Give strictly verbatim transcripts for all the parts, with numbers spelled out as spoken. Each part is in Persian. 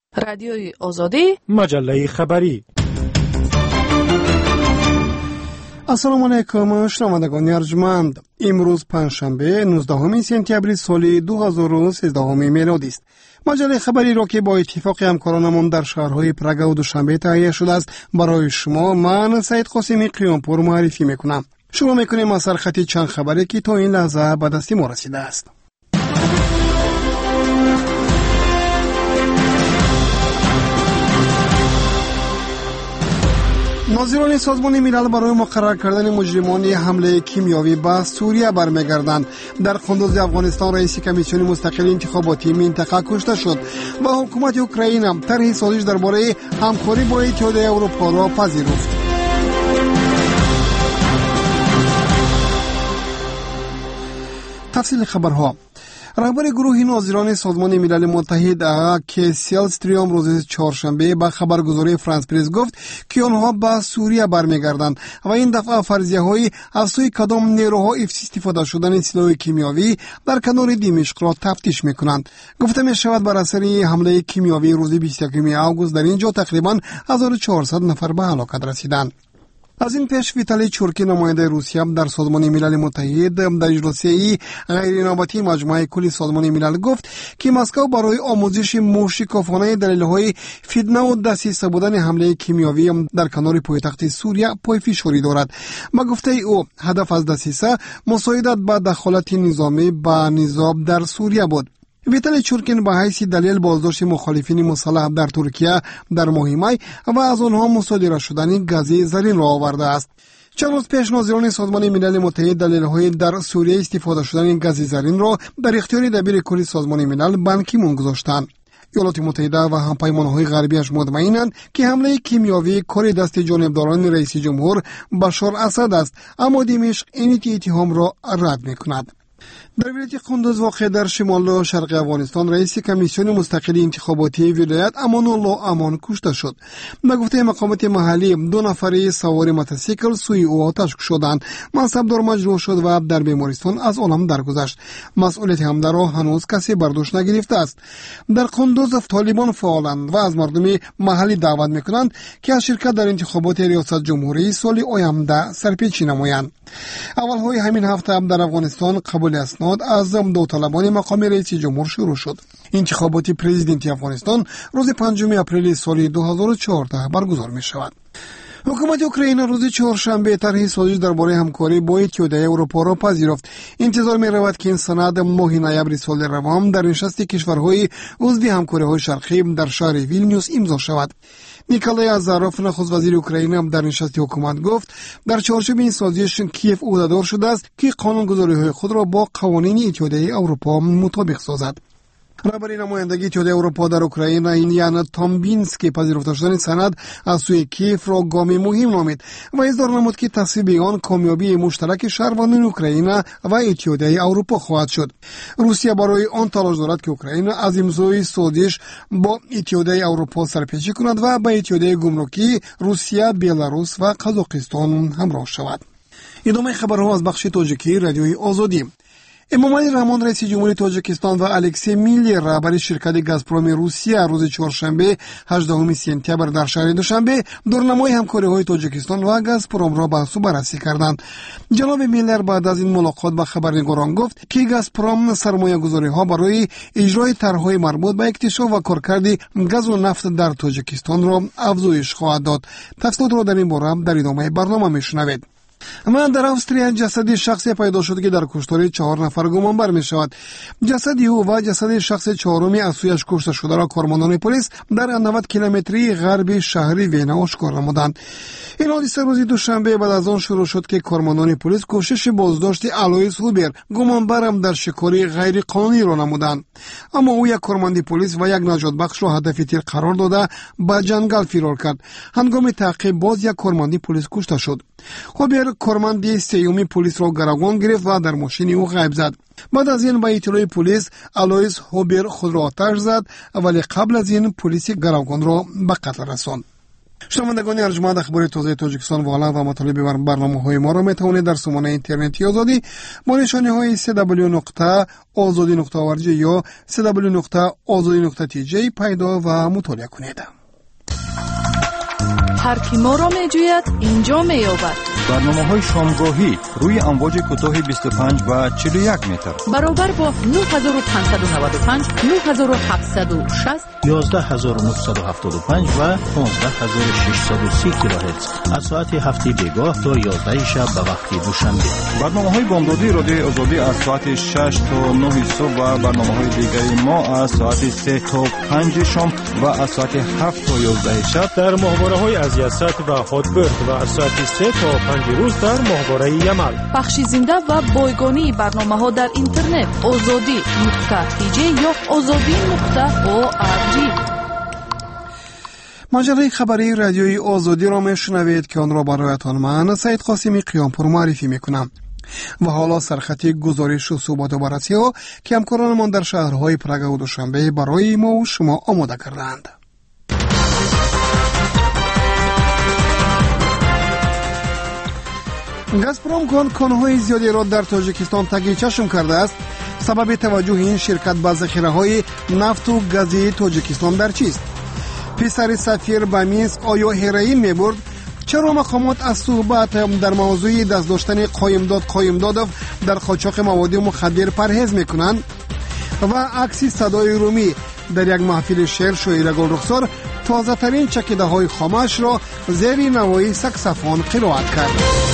رادیوی آزادی، مجله خبری. السلام علیکم شنوندگان ارجمند. امروز پنجشنبه نوزدهم سپتامبر سال دو هزار و سیزده میلادی است. مجله خبری را که با اتفاق همکارانمان در شهرهای پراگ و دوشنبه تهیه شده است برای شما من سعید قاسمی قیامپور معرفی میکنم. شروع میکنیم از سرخط چند خبری که تا این لحظه به دست ما رسیده است. ناظران سازمان ملل برای مقرر کردن مجرمان حمله کیمیاوی به سوریه برمیگردند. در قندوز افغانستان رئیس کمیسیون مستقل انتخاباتی منطقه کشته شد و حکومت اوکراین طرح سازش درباره همکاری با اتحادیه اروپا را پذیرفت. تفصیل خبرها. رهبر گروه ناظران سازمان ملل متحد که سیلستریوم روز چهارشنبه به خبرگزاری فرانس پرس گفت که آنها به سوریه برمیگردند و این دفعه فرضیه‌های از سوی کدام نیروها استفاده شدن سلاح کیمیاوی در کنار دمشق را تفتیش میکنند. گفته می شود بر اثر حمله کیمیاوی روز بیست و یکم آگوست در اینجا تقریبا هزار و چهارصد نفر به هلاکت رسیدند. از این پیش ویتالی چورکی نماینده روسیه در سازمان ملل متحد در اجلاسی غیر نوبتی مجمع کل سازمان ملل گفت که مسکو برای آموزش موشکافانه دلایل فتنه و دسیسه بودن حمله کیمیاوی در کنار پایتخت سوریه پایفشاری دارد. با گفته او هدف از دسیسه مساعدت به دخالت نظامی به نظام در سوریه بود. ویتالی چورکین به حیث دلیل بازداشت مخالفین مسلح در ترکیه در ماه می و از آنها مصادره شدن گاز زرین را آورده است. چند روز پیش ناظران سازمان ملل متحد دلایل در سوریه استفاده شدن گاز زرین را در اختیار دبیر کل سازمان ملل بان کی مون گذاشتند. ایالات متحده و همپیمانهای غربیش مطمئنند که حمله کیمیاوی کار دست جانبداران رئیس جمهور بشار اسد است، اما دمشق این اتهام را رد می‌کند. در ولایت قندوز واقع در شمال و شرق افغانستان رئیس کمیسیون مستقل انتخاباتی ولایت امان الله امان کشته شد. به گفته مقامات محلی دو نفر سوار موتورسیکل سوی او آتش شدند. منصبدار مجروح شد و در بیمارستان از عالم درگذشت. مسئولیت حمله را هنوز کسی برداشت نگرفته است. در قندوز طالبان فعالند و از مردم محلی دعوت میکنند که از شرکت در انتخابات ریاست جمهوری سال آینده سرپیچی نمایند. اولهای همین هفته در افغانستان قبول اسناد از داوطلبان مقام رئیس جمهور شروع شد. انتخابات پرزیدنتی افغانستان روز پنجم اپریل سال دو هزار و چهارده برگزار می شود. حکومت اوکراین روز چهارشنبه طرح سازش درباره همکاری با اتحادیه اروپا را پذیرفت. انتظار می رود که این سند ماه نوامبر سال روان در نشست کشورهای عضو همکاری‌های شرقی در شهر ویلنیوس امضا شود. نیکولای آزاروف نخست وزیر اوکراین در نشست حکومت گفت در چارچوب این سازش کیف عهده‌دار شده است که قانونگذاری‌های خود را با قوانین اتحادیه اروپا مطابق سازد. رهبر نمایندگی اتحادیه اروپا در اوکراین یان تامبینسکی پذیرفته شدن سند از سوی کیف را گام مهم نامید و اظهار نمود که تصویب آن کامیابی مشترک شهروندان اوکراین و اتحادیه اروپا خواهد شد. روسیه برای آن تلاش دارد که اوکراین از امضای سازش با اتحادیه اروپا سرپیچی کند و با اتحادیه گمرکی روسیه، بلاروس و قزاقستان همراه شود. ادامه خبرها از بخش تاجیکی رادیوی آزادی. امامعلی رحمان رئیس جمهوری تاجیکستان و الکسی میلی رهبر شرکت گازپروم روسیه روز چهارشنبه هجدهم سپتامبر در شهر دوشنبه دورنمای همکاری‌های تاجیکستان و گازپروم را بحث و بررسی کردند. جناب میلر بعد از این ملاقات با خبرنگاران گفت که گازپروم سرمایه‌گذاری‌ها برای اجرای طرح‌های مربوط به اکتشاف و کارکرد گاز و نفت در تاجیکستان را افزایش خواهد داد. تفصیلات را در این باره در ادامه برنامه میشنوید. اما در استرالیا جسد شخصی پیدا شد که در کشتار چهار نفر گمان بر می شود. جسد او و جسد شخص چهارمی از سویش کشته شده را کارمندان پلیس در نود کیلومتری غربی شهر وینا آشکار نمودند. این حادثه روز دوشنبه بعد از آن شروع شد که کارمندان پلیس کوشش بازداشت آلویس هوبر گمان برم در شکاری غیر قانونی را نمودند، اما او یک کارمند پلیس و یک نجات بخش را هدف تیر قرار داده به جنگل فرار کرد. هنگام تعقیب باز یک کارمند پلیس کشته شد. هوبر کارمند سیومی پلیس را گروگان گرفت و در ماشین او غیب زد. بعد از این به اطلاع پلیس آلویس هوبر خود را آتش زد، ولی قبل از این پلیس گروگان را به قتل رساند. شنوندگان ارجمند اخبار تازه تاجیکستان و عالم و مطالب برنامه‌های ما را میتوانید در سامانه اینترنتی آزادی با نشانه‌های دبلیو دبلیو دبلیو نقطه آزادی نقطه اورگ یا دبلیو دبلیو دبلیو نقطه آزادی نقطه تی جی پیدا و مطالعه کنید. هر کی ما را می‌جوید اینجا می‌یابد. برنامه‌های شامگاهی روی امواج کوتاه بیست و پنج و چهل و یک متر برابر با نه هزار و پانصد و نود و پنج، نه هزار و هفتصد و شصت، یازده هزار و نهصد و هفتاد و پنج و پانزده هزار و ششصد و سی کیلوهرتز از ساعت هفت بیگاه تا یازده شب به وقت دوشنبه. برنامه‌های بامدادی رادیو آزادی از ساعت شش تا نه صبح و برنامه‌های دیگری ما از ساعت سه تا پنج شام و از ساعت هفت تا یازده شب در ماهواره‌های از یاسات و هاتبرد و از ساعت سه تا پنج روز در ماهواره یمل. بخش زنده و بایگانی برنامه‌ها در اینترنت آزادی نقطه تی جی یا آزادی نقطه او آر جی. مجله خبری رادیوی آزادی را میشنوید که آن را برایتان من سید قاسمی قیامپور معرفی میکنم. و حالا سرخطی گزارش و صحبت و بررسی ها که همکارانمان در شهرهای پراگ و دوشنبه برای ما و شما آماده کردند. گازپروم کانهای زیادی را در تاجیکستان تگی چشم کرده است. سبب توجه این شرکت به ذخیره‌های نفت و گازی تاجیکستان در چیست؟ پسر سفیر به مینسک آیا هروئین می‌برد؟ چرا مقامات از صحبت در موضوع دست داشتن قایمداد قایمداد در قاچاق مواد مخدر پرهیز میکنند؟ و عکس صدای رومی در یک محفل شعر شاعر گلرخسار تازه ترین چکیده های خامش را زیر نوای ساکسافون قرائت کرد.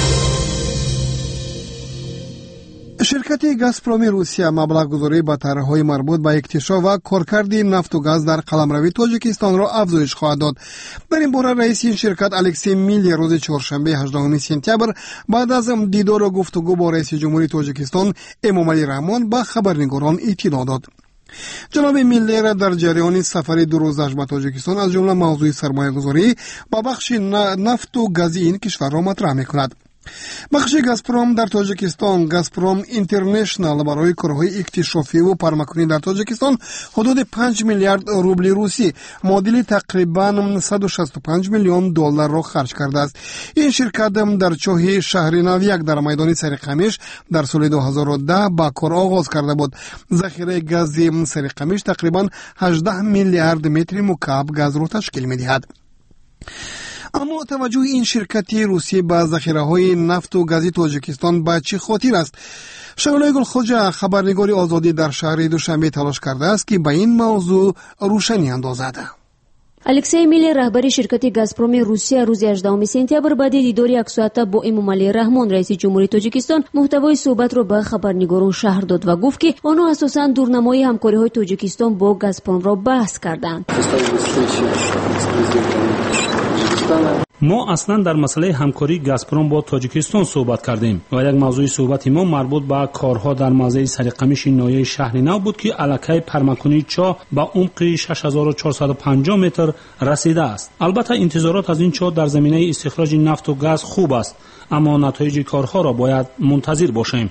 شرکت گازپروم روسیه مبلغ گذاری به طرح‌های مربوط به اکتشاف و کارکرد نفت و گاز در قلمروی تاجیکستان را افزایش خواهد داد. در این باره رئیس این شرکت الکسی میلیر روز چهارشنبه هجدهم سپتامبر بعد از دیدار و گفتگو با رئیس جمهوری تاجیکستان امامعلی رحمان به خبرنگاران اطلاع داد. جناب میلیر در جریان سفر دو روزش به تاجیکستان از جمله موضوع سرمایه‌گذاری با بخش نفت و گاز این کشور را مطرح می‌کند. بخش گازپروم در تاجیکستان، گازپروم اینترنشنال، برای کارهای اکتشافی و پرمکنی در تاجیکستان حدود پنج میلیارد روبل روسی معادل تقریباً صد و شصت و پنج میلیون دلار را خرج کرده است. این شرکت در چاه شهر نویک در میدان سرقمیش در سال دو هزار و ده با کار آغاز کرده بود. ذخیره گاز سرقمیش تقریباً هجده میلیارد متر مکعب گاز را تشکیل می‌دهد. اما توجه این شرکت روسی به ذخیره‌های نفت و گاز تاجیکستان به چه خاطر است؟ شغلای گلخوجه خبرنگار آزادی در شهر دوشنبه تلاش کرده است که به این موضوع روشنی اندازد. الکسی میلیر رهبر شرکت گازپروم روسیه روز هجدهم سپتامبر بعد دیدار یک ساعته با امامعلی رحمان رئیس جمهوری تاجیکستان محتوای صحبت را به خبرنگاران شهر داد و گفت که آنها اساساً دورنمای همکاری‌های تاجیکستان با گازپروم را بحث کردند. ما اصلا در مسئله همکاری گازپروم با تاجیکستان صحبت کردیم و یک موضوع صحبت ما مربوط به کارها در موضع سرقمیش نایه شهر نو بود که علاقه پرمکنی چاه با عمق شش هزار و چهارصد و پنجاه متر رسیده است. البته انتظارات از این چاه در زمینه استخراج نفت و گاز خوب است، اما نتایج کارها را باید منتظر باشیم.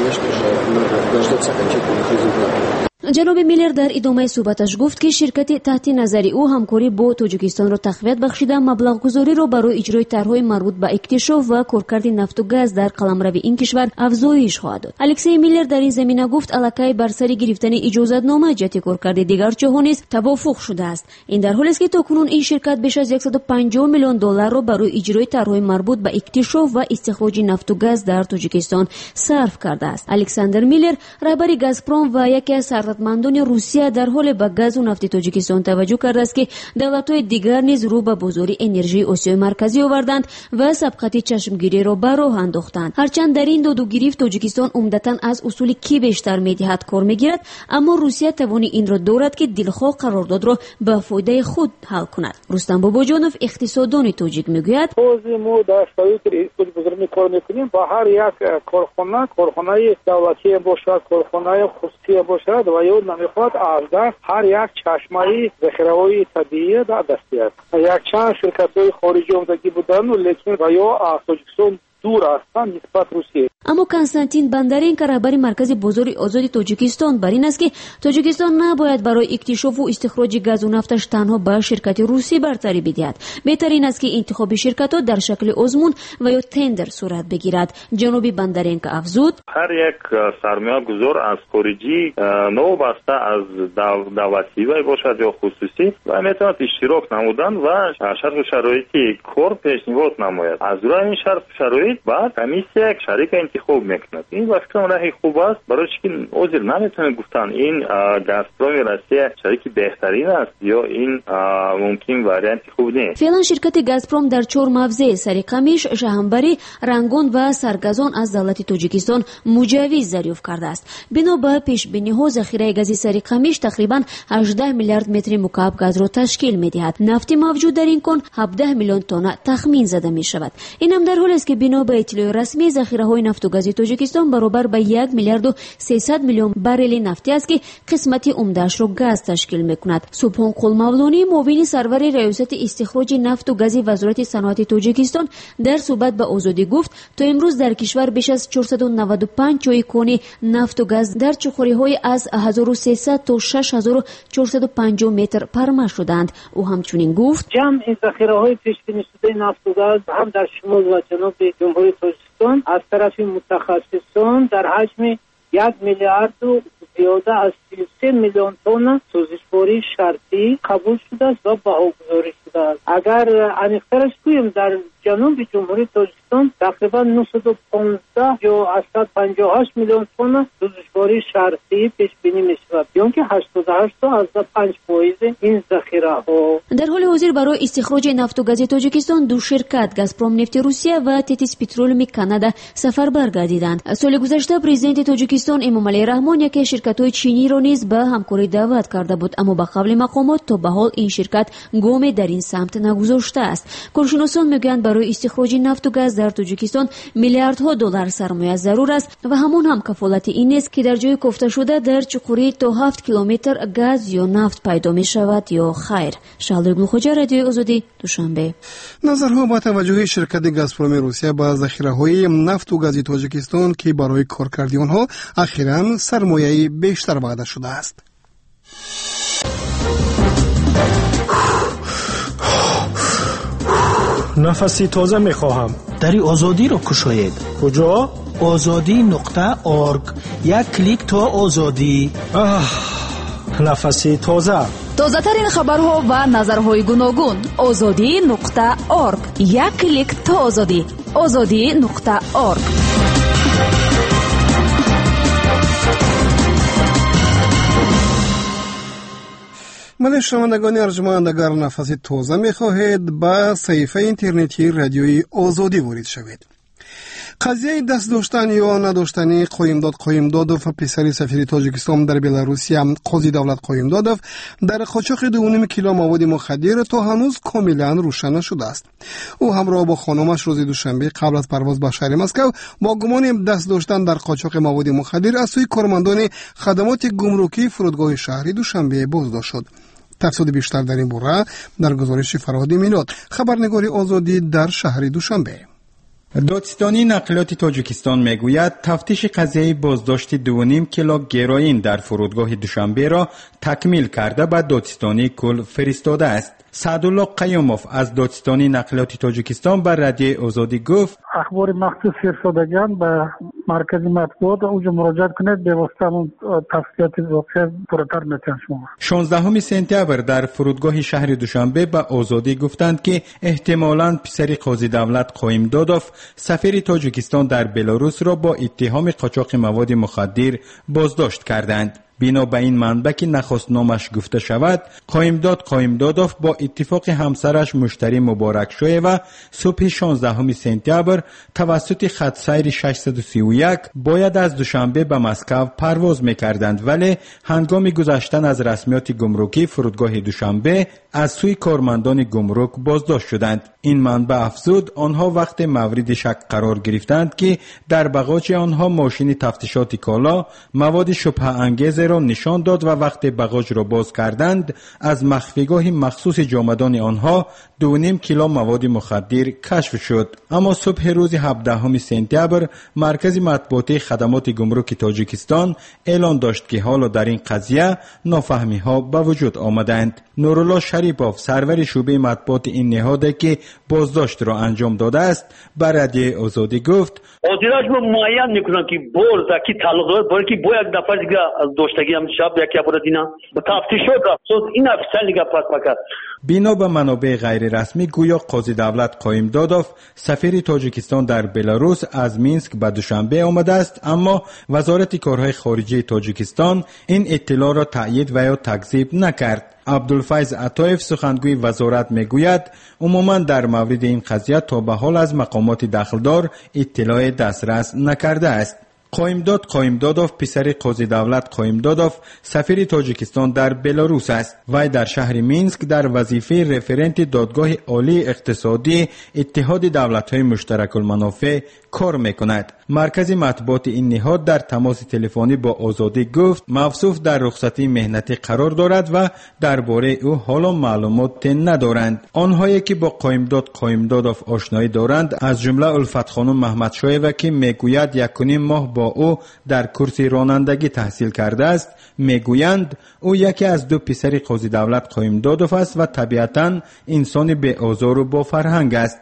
جناب میلر در ادامه صحبتش گفت که شرکت تحت نظر او همکاری با تاجیکستان را تقویت بخشیده مبلغ گذاری را برای اجرای طرح‌های مربوط به اکتشاف و کارکرد نفت و گاز در قلمرو این کشور افزایش خواهد داد. الکسی میلر در این زمینه گفت علاقه بر سر گرفتن اجازه‌نامه جهت کارکرد دیگر چاه‌ها نیز توافق شده است. این در حالی است که تاکنون این شرکت بیش از صد و پنجاه میلیون دلار را برای اجرای طرح‌های مربوط به اکتشاف و استخراج نفت و گاز در تاجیکستان صرف کرده است. الکساندر میلر رهبر گازپروم و یکی از مندان روسیه در حال به گاز و نفت تاجیکستان توجه کرده است که دولت‌های دیگر نیز رو به بازار انرژی آسیای مرکزی آوردند و سبقت چشمگیری را به راه انداختند. هرچند در این داد و گریفت تاجیکستان عمدتاً از اصول کی بیشتر می‌دهد کار می‌گیرد، اما روسیه توان این را دارد که دلخواه قرارداد را به فایده خود حل کند. رستم باباجانوف اقتصاددان تاجیک میگوید ما در شرایط بزرگ کار می‌کنیم با هر یک کارخانه کارخانه دولتی باشد کارخانه خصوصی باشد و یا نمیخواد از دست هر یک چشمه ذخیره‌های طبیعی در دستی است. یک چند شرکت‌های خارجی آمدگی بودند لیکن و یا تاجیکستان дур ҳастанд нисбат русия. аммо константин бандаренко раҳбари маркази бозори озоди тоҷикистон бар ин аст ки тоҷикистон набояд барои иктишофу истихроҷи газу нафташ танҳо ба ширкати русӣ бартарӣ бидиҳад. беҳтар ин аст ки интихоби ширкатҳо дар шакли озмун ва ё тендер сурат бигирад. ҷаноби бандаренко афзуд: ҳар як сармоягузор аз хориҷӣ новобаста аз давлатӣ вай бошад ё хусусӣ ва метавонад иштирок намудан ва шарту шароити кор пешниҳод намояд. аз рӯи ин шарту шароит баъд комиссия шарика интихоб мекунад. ин ба фикрам раҳи хуб аст, барои чӣ ки озир наметавонад гуфтан ин газпроми россия шарики беҳтарин аст ё ин мумкин варианти хуб нест. феълан ширкати газпром дар чор мавзеъ сариқамиш, шаҳанбарӣ, рангон ва саргазон аз давлати тоҷикистон муҷаввиз дарёфт кардааст. бино ба пешбиниҳо захираи гази сариқамиш тақрибан ҳаждаҳ миллиард метри мукааб газро ташкил медиҳад. нафти мавҷуд дар ин кон ҳабдаҳ миллион тонна тахмин зада мешавад. инам дар ҳоле аст ки бино ба иттилои расмӣ захираҳои нафту гази тоҷикистон баробар ба як миллиарду сесад миллион баррели нафти аст ки қисмати умдаашро газ ташкил мекунад. субҳон қулмавлонӣ, муовини сарвари раёсати истихроҷи нафту гази вазорати саноати тоҷикистон дар суҳбат ба озодӣ гуфт, то имрӯз дар кишвар беш аз чорсаду наваду панҷ ҷойи кони нафту газ дар чуқуриҳои аз ҳазору сесад то шаш ҳазору чорсаду панҷоҳ метр парма шудаанд. ӯ ҳамчунин гуфт: ҷамъи захираҳои пешбинишудаи нафту газ ҳам дар шимол ва ҷануби ҷумҳурии тоҷикистон аз тарафи мутахассисон дар ҳаҷми як миллиарду зиёда аз сию се миллион тонна сӯзишвории шартӣ қабул шудааст ва баҳогузорӣ шудааст. агар аниқтараш гӯем, дар ҷануби ҷумҳурии тоҷикистон тақрибан нӯҳсаду понздаҳ ё ҳаштсад панҷоҳ ҳашт миллион тонна сӯзишвории шартӣ пешбинӣ мешавад, ё ки ҳаштоду ҳашт то ҳаштод и панҷ фоизи ин захираҳо. дар ҳоли ҳозир барои истихроҷи нафту гази тоҷикистон ду ширкат газпром нефти русия ва тетис петролиуми канада сафарбар гардиданд. соли гузашта президенти тоҷикистон эмомалӣ раҳмон яке ширкатҳои чиниро низ ба ҳамкорӣ даъват карда буд, аммо ба қавли мақомот то ба ҳол ин ширкат гоме дар ин самт нагузоштааст. коршиносон мегӯянд барои истихроҷи нафту газ дар тоҷикистон миллиардҳо доллар сармоя зарур аст ва ҳамон ҳам кафолати ин нест ки дар ҷои кофташуда дар чуқурӣ то ҳафт километр газ ё нафт пайдо мешавад ё хайр. шаҳрдори гулхоҷа, радиои озодӣ, душанбе. назарҳо ба таваҷҷуҳи ширкати газпроми русия ба захираҳои нафту гази тоҷикистон ки барои коркарди онҳо ахиран сармояи бештар ваъда шудааст. нафаси тоза мехоҳам. дари озодиро кушоед. куҷо? озодӣ нуқта орг. як клик то озодӣ. нафаси тоза. тозатарин хабарҳо ва назарҳои гуногун. озодӣ нуқта орг. як клик то озодӣ. озодӣ нуқта орг. بله شنوندگان ارجمند، اگر نفس تازه می‌خواهید با صفحه اینترنتی رادیوی آزادی وارد شوید. قضیه دست داشتن یا نداشتنی قایمداد قایمدادوف پسری سفیر تاجیکستان در بلاروسیا قاضی دولت قایمدادوف در قاچاق دو و نیم کیلو مواد مخدر تا هنوز کاملا روشن نشده است. او همراه با خانمش روز دوشنبه قبل از پرواز به شهر مسکو با گمان دست داشتن در قاچاق مواد مخدر از سوی کارمندان خدمات گمرکی فرودگاه شهری دوشنبه بازداشت شد. تفصیل بیشتر در این باره در گزارش فرهاد میلاد، خبرنگار آزادی در شهر دوشنبه. دادستانی نقلیات تاجیکستان میگوید تفتیش قضیه بازداشت دو و نیم کیلو گروئین در فرودگاه دوشنبه را تکمیل کرده به دادستانی کل فرستاده است. سعدالله قیوموف از دادستانی نقلیات تاجیکستان بر رادیو آزادی گفت اخبار مخصوص فرستادگان به مرکز مطبوعات اونجا مراجعه کنید، به واسطه اون تفصیلات واقع پرتر میتونید شما. شانزدهم سپتامبر در فرودگاه شهر دوشنبه به آزادی گفتند که احتمالاً پسر قاضی دولت قایمدادوف سفیر تاجیکستان در بلاروس را با اتهام قاچاق مواد مخدر بازداشت کردند. بنا به این منبع که نخست نامش گفته شود، قایمداد قایمدادوف با اتفاق همسرش مشتری مبارک شوی و صبح شانزدهم سپتامبر توسط خط سیر ششصد و سی و یک باید از دوشنبه به مسکو پرواز میکردند، ولی هنگام گذشتن از رسمیات گمرکی فرودگاه دوشنبه از سوی کارمندان گمرک بازداشت شدند. این منبع افزود آنها وقت مورد شک قرار گرفتند که در بغاج آنها ماشین تفتیشات کالا مواد شبهه انگیز را نشان داد و وقت بغاج را باز کردند از مخفیگاه مخصوص جامدان آنها دو نیم کیلو مواد مخدر کشف شد. اما صبح روز هفدهم سپتامبر مرکز مطبوعاتی خدمات گمرک تاجیکستان اعلان داشت که حالا در این قضیه نافهمی ها به وجود آمدند. نورالله شریپوف سرور شعبه مطبوعات این نهاد که بازداشت را انجام داده است بر رادیوی آزادی گفت آدیراج ما معین میکنن که برز کی تعلق داره برای که با یک نفر دیگه از دوشتگی هم شب یکی ابرد اینا به تفتیشات رفت این افسر نگاه پس پکرد. بنا به منابع غیر رسمی گویا قاضی دولت قایم دادوف سفیر تاجیکستان در بلاروس از مینسک به دوشنبه آمده است، اما وزارت کارهای خارجه تاجیکستان این اطلاع را تایید و یا تکذیب نکرد. عبدالفیض عطایف سخنگوی وزارت میگوید عموما در مورد این قضیه تا به حال از مقامات دخلدار اطلاع دسترس نکرده است. قایمداد قایمدادوف پسر قاضی دولت قایمدادوف سفیر تاجیکستان در بلاروس است. وی در شهر مینسک در وظیفه رفرنت دادگاه عالی اقتصادی اتحاد دولت‌های مشترک المنافع کار میکند. مرکز مطبوعات این نهاد در تماس تلفنی با آزادی گفت موصوف در رخصتی مهنتی قرار دارد و درباره او حالا معلومات ندارند. آنهایی که با قایمداد قایمدادوف آشنایی دارند از جمله الفت خانم محمد شایوه که میگوید یک و نیم ماه با او در کورس رانندگی تحصیل کرده است میگویند او یکی از دو پسر قاضی دولت قایمدادوف است و طبیعتاً انسان به آزار و با فرهنگ است.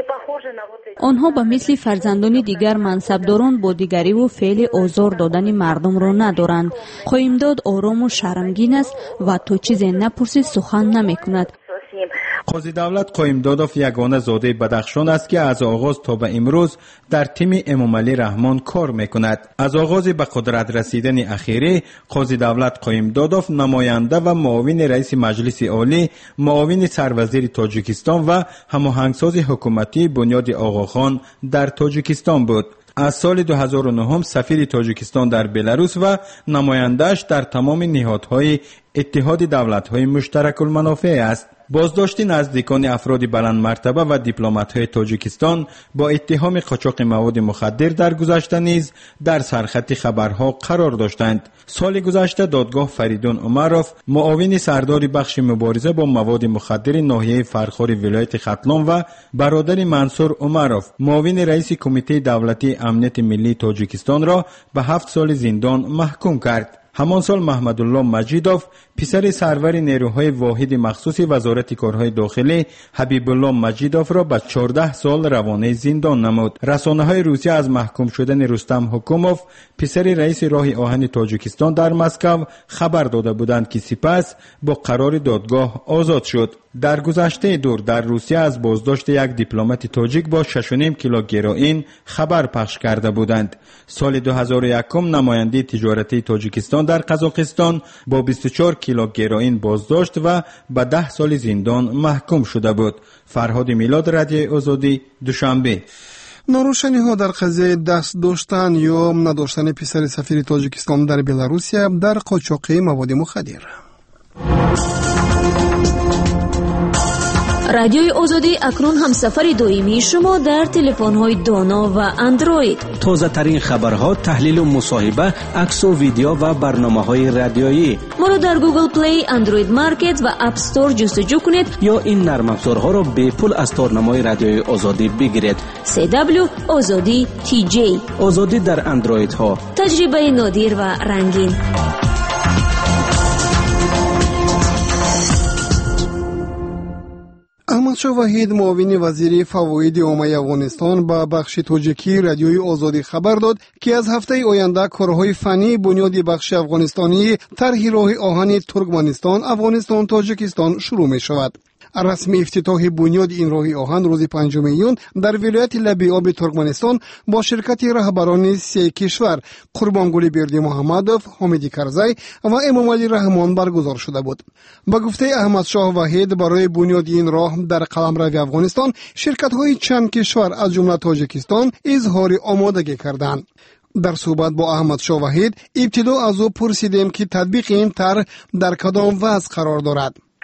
آنها به مثل فرزندان دیگر منصبداران با دیگری و فعل آزار دادن مردم را ندارند. قایمداد آرام و شرمگین است و تو چیزی نپرسید سخن نمی کند. قاضی دولت قایمدادوف یگانه زاده بدخشان است که از آغاز تا به امروز در تیم امام علی رحمان کار میکند. از آغاز به قدرت رسیدن اخیری قاضی دولت قایمدادوف نماینده و معاون رئیس مجلس عالی، معاون سروزیر تاجیکستان و هماهنگساز حکومتی بنیاد آقاخان در تاجیکستان بود. از سال دو هزار و نه سفیر تاجیکستان در بلاروس و نماینده‌اش در تمام نهادهای اتحاد دولت‌های مشترک المنافع است. بازداشت نزدیکان افراد بلند مرتبه و دیپلمات‌های تاجیکستان با اتهام قاچاق مواد مخدر در گذشته نیز در سرخط خبرها قرار داشتند. سال گذشته دادگاه فریدون عمروف معاون سردار بخش مبارزه با مواد مخدر ناحیه فرخار ولایت ختلان و برادر منصور عمروف معاون رئیس کمیته دولتی امنیت ملی تاجیکستان را به هفت سال زندان محکوم کرد. همان سال محمد الله مجیدوف پسر سرور نیروهای واحد مخصوص وزارت کارهای داخلی حبیب الله مجیدوف را به چهارده سال روانه زندان نمود. رسانه‌های روسیه از محکوم شدن رستم حکوموف پسر رئیس راه آهن تاجیکستان در مسکو خبر داده بودند که سپس با قرار دادگاه آزاد شد. در گذشته دور در روسیه از بازداشت یک دیپلمات تاجیک با شش و نیم کیلو گروئین خبر پخش کرده بودند. سال دو هزار و یک نماینده تجارتی تاجیکستان در قزاقستان با بیست و چهار کیلو گروئین بازداشت و به ده سال زندان محکوم شده بود. فرهاد میلاد، رادیوی آزادی، دوشنبه. ناروشنی ها در قضیه دست داشتن یا نداشتن پسر سفیر تاجیکستان در بلاروسیه در قاچاق مواد مخدر. رادیوی آزادی اکنون هم سفر دائمی شما در تلفن‌های دانا و اندروید. تازه ترین خبرها، تحلیل و مصاحبه، عکس و ویدیو و برنامه‌های رادیویی. ما را در گوگل پلی، اندروید مارکت و اپ استور جستجو کنید یا این نرم افزارها را به پول از تارنمای رادیوی آزادی بگیرید. سی دبلیو آزادی تی جی. آزادی در اندروید ها. تجربه نادر و رنگین. احمدشاه وحید معاون وزیر فواید عامه افغانستان به بخش تاجیکی رادیوی آزادی خبر داد که از هفته آینده کارهای فنی بنیاد بخش افغانستانی طرح راه آهن ترکمنستان افغانستان تاجیکستان شروع می شود. رسمی افتتاح بنیاد این راه آهن روز پنجم ایون در ولایت لب آب ترکمنستان با شرکت رهبران سه کشور قربانگل بردی محمدوف، حامد کرزی و امام علی رحمان برگزار شده بود. با گفته احمد شاه وحید برای بنیاد این راه در قلمرو افغانستان شرکت های چند کشور از جمله تاجیکستان اظهار آمادگی کردند. در صحبت با احمد شاه وحید ابتدا از او پرسیدیم که تطبیق این طرح در کدام وضع قرار دارد.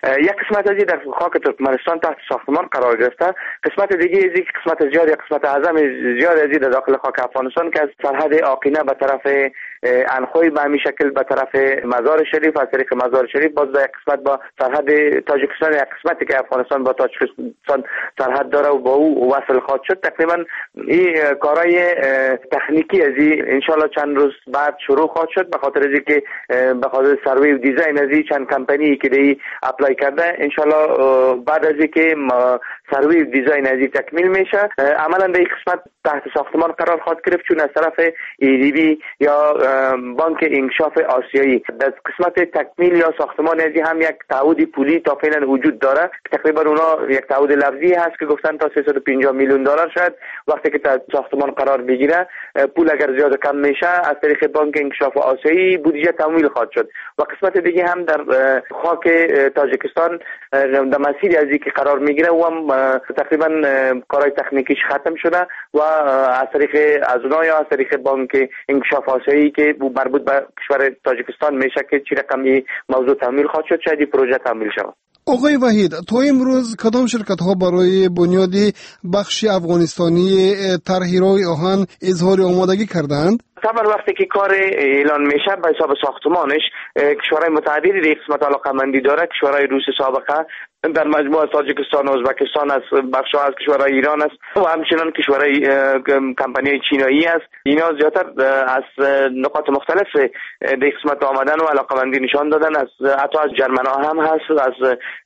یک قسمت از این در خاک ترکمنستان تحت ساختمان قرار گرفته، قسمت دیگه از این قسمت زیاد یا قسمت اعظم زیاد از این در داخل خاک افغانستان که از سرحد آقینه به طرف انخوی به همین شکل به طرف مزار شریف، از طریق مزار شریف باز یک قسمت با سرحد تاجیکستان، یک قسمتی که افغانستان با تاجیکستان سرحد داره و با او وصل خواهد شد. تقریبا این کارهای تکنیکی از این انشالله چند روز بعد شروع خواهد شد، به خاطر از اینکه به خاطر سروی و دیزاین از این چند کمپانی که دی اپلای کرده، انشالله بعد از اینکه سروی و دیزاین از این تکمیل میشه عملا در این قسمت تحت ساختمان قرار خواهد گرفت، چون از طرف ای دی بی یا بانک انکشاف آسیایی در قسمت تکمیل یا ساختمان از هم یک تعهد پولی تا فعلا وجود داره. تقریبا اونا یک تعهد لفظی هست که گفتن تا سیصد و پنجاه میلیون دلار شد وقتی که تا ساختمان قرار بگیره، پول اگر زیاد کم میشه از طریق بانک انکشاف آسیایی بودجه تمویل خواهد شد. و قسمت دیگه هم در خاک تاجیکستان در مسیر از که قرار میگیره و هم تقریبا کارهای تکنیکیش ختم شده و از طریق از اونها یا از طریق بانک انکشاف آسیایی که مربوط به کشور تاجیکستان میشه که چی رقمی موضوع تمویل خواهد شد شاید پروژه تمویل شود. آقای وحید، تا امروز کدام شرکت ها برای بنیاد بخش افغانستانی طرح راه آهن اظهار آمادگی کردند؟ طبعا وقتی که کار اعلان میشه به حساب ساختمانش کشورهای متعددی در قسمت علاقه‌مندی داره. کشورهای روس سابقه در مجموعه تاجیکستان و ازبکستان است، بخش‌ها از کشورهای ایران است و همچنین کشورهای کمپانی چینایی است. اینا زیاتر از نقاط مختلف در قسمت آمدن و علاقه‌مندی نشان دادن، از حتی از جرمن ها هم هست، از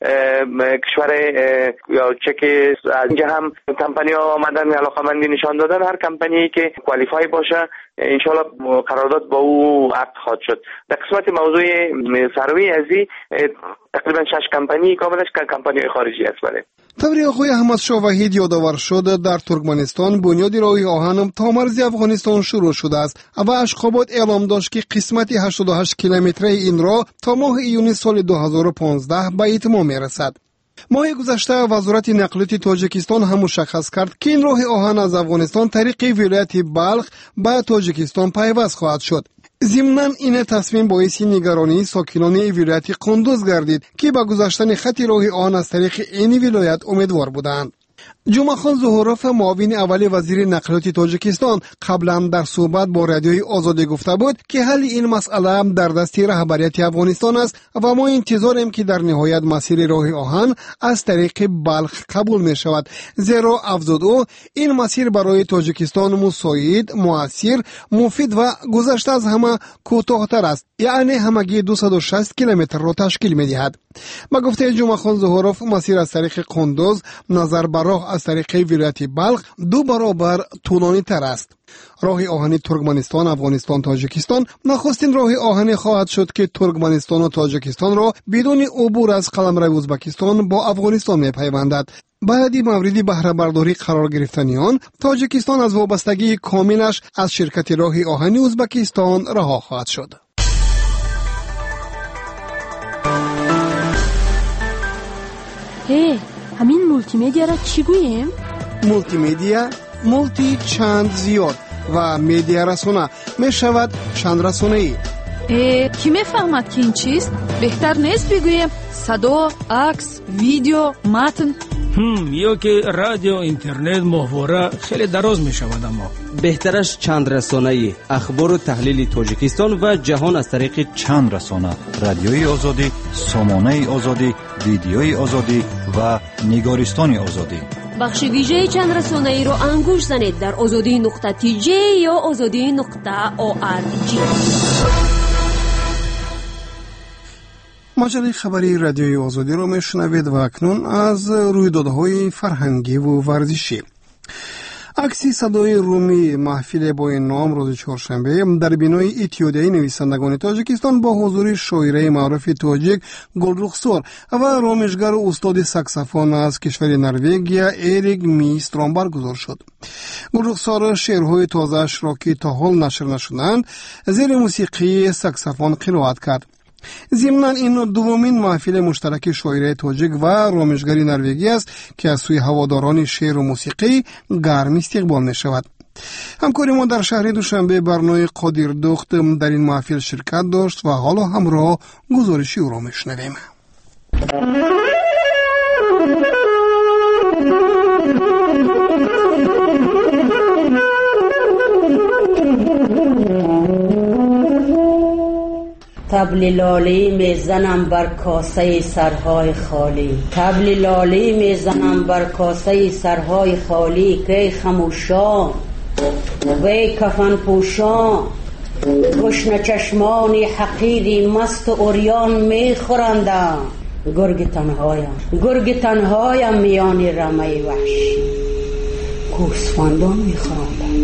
کشور یا چک از اینجا هم کمپانی ها آمدن علاقه‌مندی نشان دادن. هر کمپانی که کوالیفای باشه انشالله قرارداد با او عقد خواهد شد. در قسمت موضوع سروی ازی تقریبا شش کمپانی کاملش که کمپانی خارجی است. بله. طوری آقای احمد شاه وحید یادآور شد در ترکمنستان بنیاد راه آهن تا مرز افغانستان شروع شده است و اشخابات اعلام داشت که قسمت هشتاد و هشت کیلومتری این راه تا ماه ایون سال دو هزار و پانزده به اتمام میرسد. ماه گذشته وزارت نقلیات تاجیکستان هم مشخص کرد که این راه آهن از افغانستان طریق ولایت بلخ به تاجیکستان پیوست خواهد شد. ضمناً این تصمیم باعث نگرانی ساکنان ولایت قندوز گردید که به گذاشتن خط راه آهن از طریق این ولایت امیدوار بودند. جمعه خان ظهوروف معاون اول وزیر نقلیات تاجیکستان قبلا در صحبت با رادیوی آزادی گفته بود که حل این مسئله در دست رهبریت افغانستان است و ما انتظاریم که در نهایت مسیر راه آهن از طریق بلخ قبول می شود، زیرا افزود او این مسیر برای تاجیکستان مساعد، مؤثر، مفید و گذشته از همه کوتاه‌تر است، یعنی همگی دویست و شصت کیلومتر را تشکیل می دهد. با گفته جمعه خان ظهوروف مسیر از طریق قندوز نظر بر راه از طریق ولایت بلخ دو برابر طولانی تر است. راه آهن ترکمنستان افغانستان تاجیکستان نخستین راه آهن خواهد شد که ترکمنستان و تاجیکستان را بدون عبور از قلمرو ازبکستان با افغانستان می‌پیوندد. بعدی موردی بهره برداری قرار گرفتن آن تاجیکستان از وابستگی کاملش از شرکت راه آهن ازبکستان رها خواهد شد. هی همین مولتی مدیا را چی گوییم؟ مولتی مدیا مولتی چند زیاد و مدیا رسانه می شود چند رسانه ای. اه کی می فهمد که این چیست؟ بهتر نیست بگوییم صدا، عکس، ویدیو، متن؟ هم یا که رادیو، اینترنت، محوره خیلی دراز می شود. اما بهترش چند رسانه ای، اخبار و تحلیل تاجیکستان و جهان از طریق چند رسانه، رادیوی آزادی، سامانه آزادی، ویدیوی آزادی و نگارستان آزادی. بخش ویژه چند رسانه ای رو انگوش زنید در آزادی نقطه تی جی یا آزادی نقطه او آر جی. مجله خبری رادیوی آزادی را میشنوید و اکنون از رویدادهای فرهنگی و ورزشی. عکسی صدای رومی محفل با این نام روز چهارشنبه در بینای اتحادیه نویسندگان تاجیکستان با حضور شاعره معروف تاجیک گلرخسار و رامشگر و استاد ساکسافون از کشور نروژیا اریک میسترام برگزار شد. گلرخسار شعرهای تازه‌اش را که تا حال نشر نشدند زیر موسیقی ساکسافون قرائت کرد. ضمناً این دومین محفل مشترک شاعره تاجیک و رامشگری نروژی است که از سوی هواداران شعر و موسیقی گرم استقبال می شود. همکاری ما در شهر دوشنبه برنامه قادر دخت در این محفل شرکت داشت و حالا همراه گزارشی او را می شنویم. طبل لالی میزنم بر کاسه سرهای خالی، طبل لالی میزنم بر کاسه سرهای خالی که خموشان وی کفن پوشان گشن چشمانی حقیری مست و اوریان میخورندم. گرگ تنهایم گرگ تنهایم میان رمه وحشی، گوسفندان میخورندم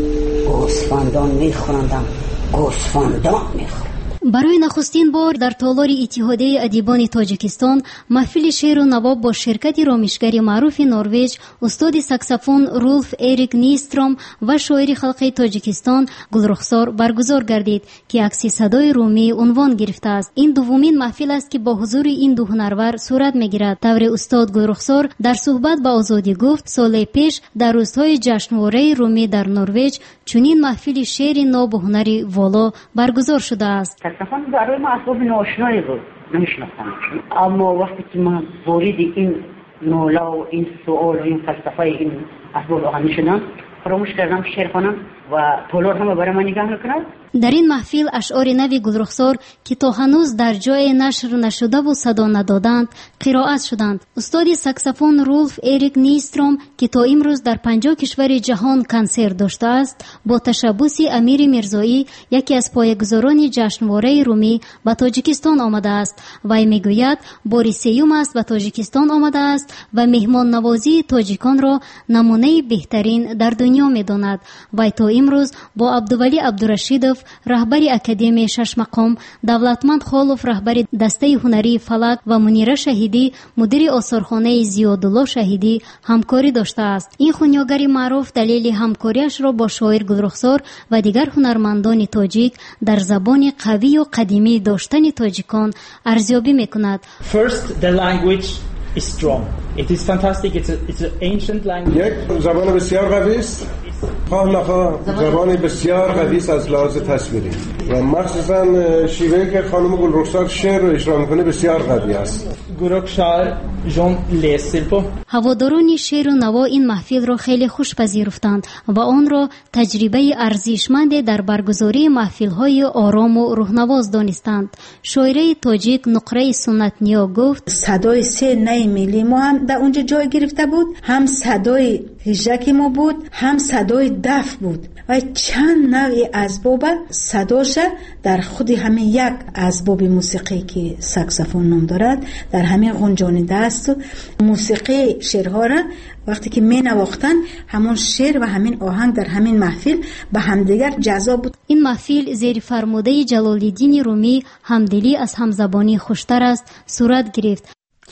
گوسفندان میخورندم گوسفندان میخورندم. برای نخستین بار در تالار اتحادیه ادیبان تاجیکستان محفل شعر و نواب با شرکت رامشگری معروف نروژ استاد ساکسافون رولف اریک نیستروم و شاعر خلقی تاجیکستان گلرخسار برگزار گردید که عکس صدای رومی عنوان گرفته است. این دومین محفل است که با حضور این دو هنرور صورت میگیرد. طور استاد گلرخسار در صحبت با آزادی گفت سال پیش در روزهای جشنواره رومی در نروژ چنین محفل شعر نو و هنری والا برگزار شده است. ساکسافون برای ما اسباب ناشنایی بود، نمیشناختم، اما وقتی که من وارد این نولا و این سؤال و این فلسفه این اسباب آهنی شدم فراموش کردم شعر خوانم و تالار هم برای من نگاه میکند. در این محفل اشعار نوی گلرخسار که تا هنوز در جای نشر نشده و صدا ندادند قرائت شدند. استاد ساکسافون رولف اریک نیستروم که تا امروز در پنجاه کشور جهان کنسرت داشته است با تشبوس امیر میرزایی یکی از پایه‌گذاران جشنواره رومی به تاجیکستان آمده است. وی میگوید بار سیوم است به تاجیکستان آمده است و مهمان نوازی تاجیکان را نمونه بهترین در دنیا میداند. وی تا امروز با عبدولی عبدالرشیدوف رهبر اکادمی شش مقام، دولتمند خالوف رهبر دسته هنری فلک و منیره شهیدی مدیر آثارخانه زیادالله شهیدی همکاری داشته است. این خونیاگر معروف دلیل همکاریش را با شاعر گلرخسار و دیگر هنرمندان تاجیک در زبان قوی و قدیمی داشتن تاجیکان ارزیابی میکند. First, the language is strong. It is fantastic. It's a, it's an ancient language. یک زبان بسیار قوی است. خواه نخواه زبان بسیار قوی است از لحاظ تصویری و مخصوصا شیوهی که خانم گلرخسار شعر رو اجرا میکنه بسیار قوی است. گلرخسار جون لیسلپو. هواداران شعر و نوا این محفل را خیلی خوش پذیرفتند و آن را تجربه ارزشمند در برگزاری محفل‌های آرام و روح‌نواز دانستند. شاعر تاجیک نقره سنت نیا گفت صدای سه نی ملی ما هم در اونجا جای گرفته بود، هم صدای هجک ما بود، هم صدای دف بود و چند نوع اسباب صداش در خود همین یک اسباب موسیقی که ساکسافون نام دارد در همین غنجانیده است و موسیقی شعرها را وقتی که می نواختن همون شعر و همین آهنگ در همین محفل به همدیگر جذاب بود. این محفل زیر فرموده جلال‌الدین رومی همدلی از همزبانی خوشتر است صورت گرفت.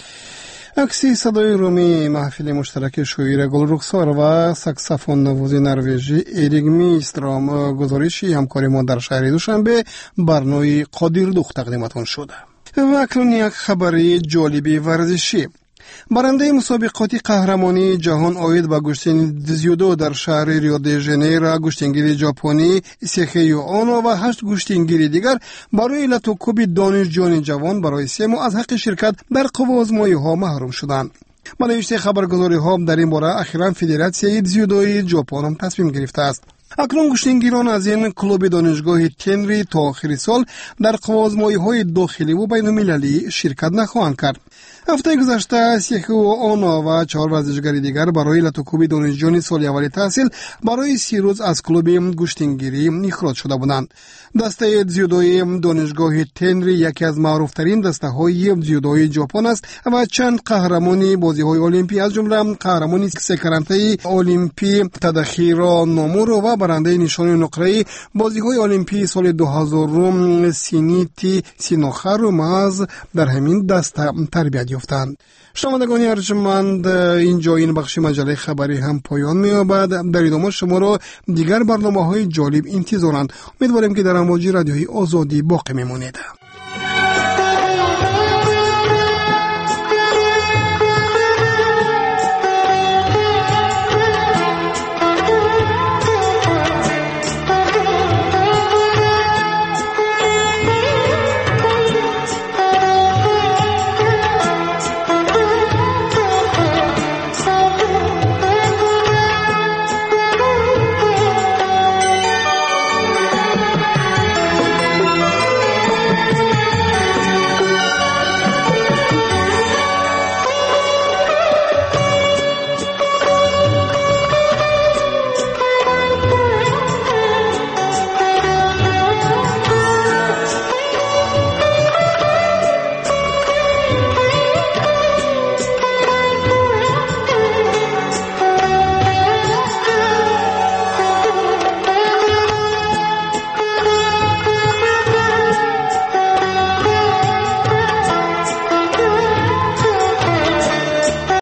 عکسی صدای رومی محفل مشترک شاعر گلرخسار و ساکسافون نواز نروژی اریک نیستروم گزارشی همکاری ما در شهر دوشنبه برنامه قادردوخ تقدیمتان شده. و اکنون یک خبری جالبی ورزشی. برنده مسابقات قهرمانی جهان آید به گشتن دیزیودو در شهر ریو دی ژانیرو گشتنگیر ژاپنی سیخیو آنو و هشت گشتنگیر دیگر برای لاتوکوب دانشجویان جوان برای سه ماه از حق شرکت در قوازمایی ها محروم شدند. با نوشته خبرگزاری ها در این باره اخیراً فدراسیون دیزیودوی ژاپن هم تصمیم گرفته است. اکنون گشتنگیران از این کلوب دانشگاه تنری تا آخر سال در قوازمایی های داخلی و بین المللی شرکت نخواهند کرد. هفته گذشته سیخو آنا و چهار ورزشکار دیگر برای لاتوکوب دانشجویان سال اول تحصیل برای سی روز از کلوب گشتنگیری اخراج شده بودند. دسته دیزیودوی دانشگاه تنری یکی از معروفترین دسته های دیزیودوی ژاپن است و چند قهرمانی بازی های المپی از جمله قهرمانی سکرانته المپی تاداهیرو نومورو و برنده نشان نقره بازی های المپی سال دو هزار سینیتی سینوخارو ماز در همین دسته تربیت یافتند. شنوندگان ارجمند، اینجا این بخش مجله خبری هم پایان می‌یابد. در ادامه شما را دیگر برنامه‌های جالب انتظارند. امیدواریم که در امواج رادیوی آزادی باقی میمانید.